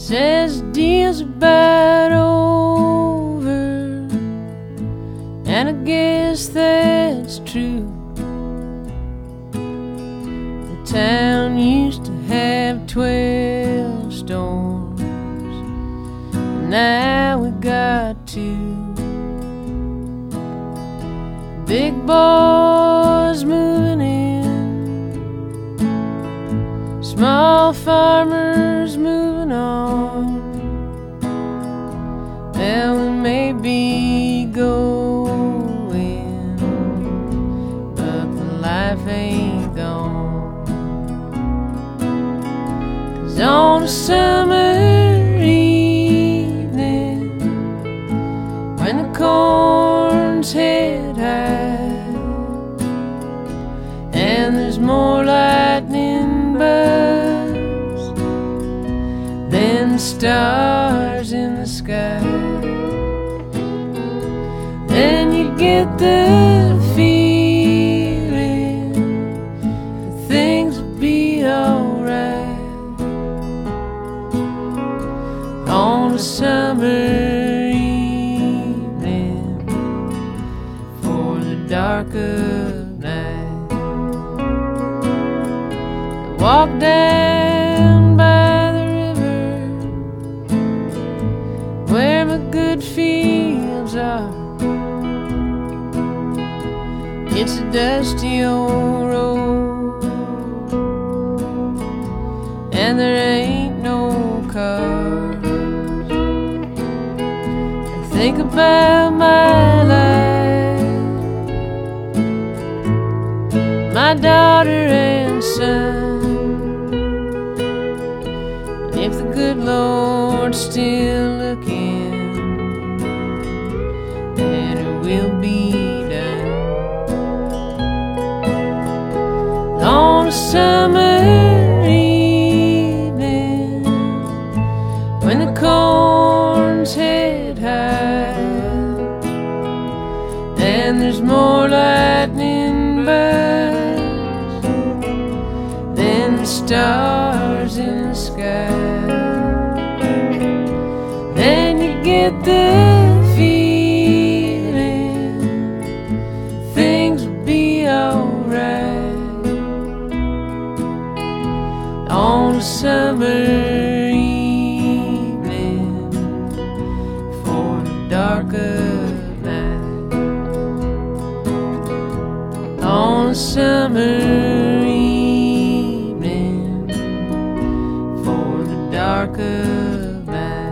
Says the deal's about over, and I guess that's true. The town used to have 12 storms, and now we got 2. Big boys moving in, small farmers moving on. Well, we may be going, but the life ain't gone. 'Cause on a summer evening, when the corn's head high and there's more lightning bugs than the stars in the sky, then you get the feeling that things will be alright. On a summer evening for the dark of night, I walk down by the river where my good fields are. It's a dusty old road, and there ain't no cars. I think about my life, my daughter and son, and if the good Lord's still looking, then it will be done. On a summer evening, when the corn's head high and there's more lightning bugs than the stars in the sky, then you get the feeling things will be alright. On a summer evening for the dark of night. On a summer evening for the dark of night.